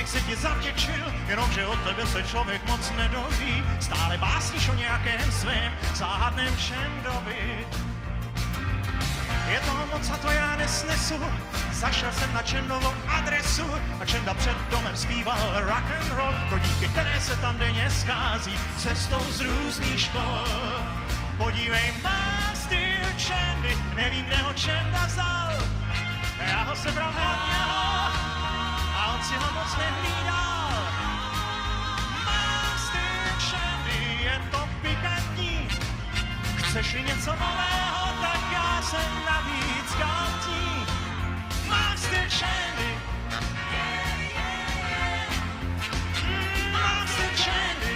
si ti zavděčil, jenomže od tebe se člověk moc nedoví. Stále básníš o nějakém svém záhadném Čendovi. Je toho moc a to já nesnesu, zašel jsem na Čendovu adresu a Čenda před domem zpíval rock and roll pro dítky, které se tam denně schází cestou z různých škol. Podívej, má styl Čendy, nevím, kde ho Čenda vzal. Já ho sebral od něho a on si ho moc nehlídal. Má styl Čendy, je to pikantní. Chceš-li něco nového, tak já jsem navíc galantní. Mám styl Čendy. Mám styl Čendy.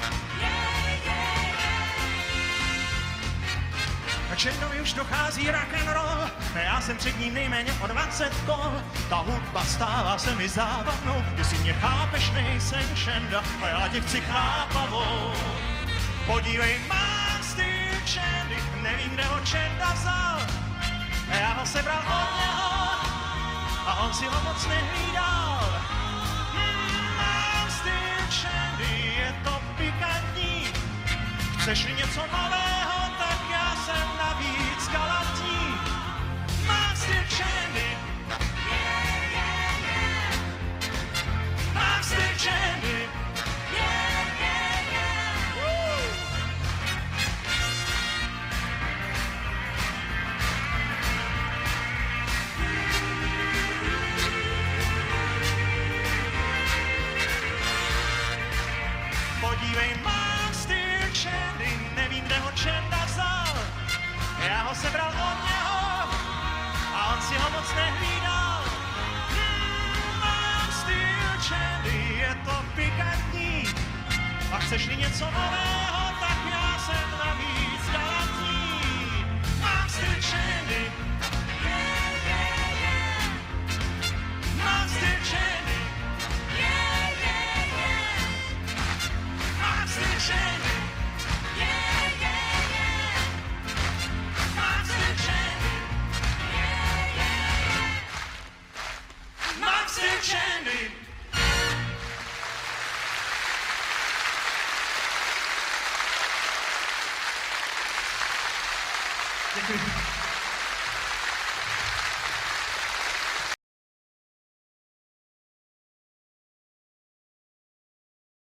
Na Čendovi už dochází rock and roll, já jsem před ním nejméně o 20 kol. Ta hudba stává se mi zábavnou, jestli mě chápeš, nejsem Čenda a já tě chci chápavou. Podívej, mám styl Čendy, nevím, kde ho Čenda vzal. Já ho sebral od něho a on si ho moc nehlídal. Mám styl Čendy, je to pikantní. Chceš-li něco nového, tak já jsem navíc galantní. Mám styl Čendy. Mám styl Čendy. Podívej, mám styl Čendy, nevím, kde ho Čenda vzal. Já ho sebral od něho a on si ho moc nehlídal. Mám styl Čendy, je to pikantní. A chceš-li něco nového, tak já jsem navíc galantní. Mám styl Čendy. Mám styl Čendy. Mám styl Čendy. Mám styl Čendy. Mám styl Čendy. Děkuji.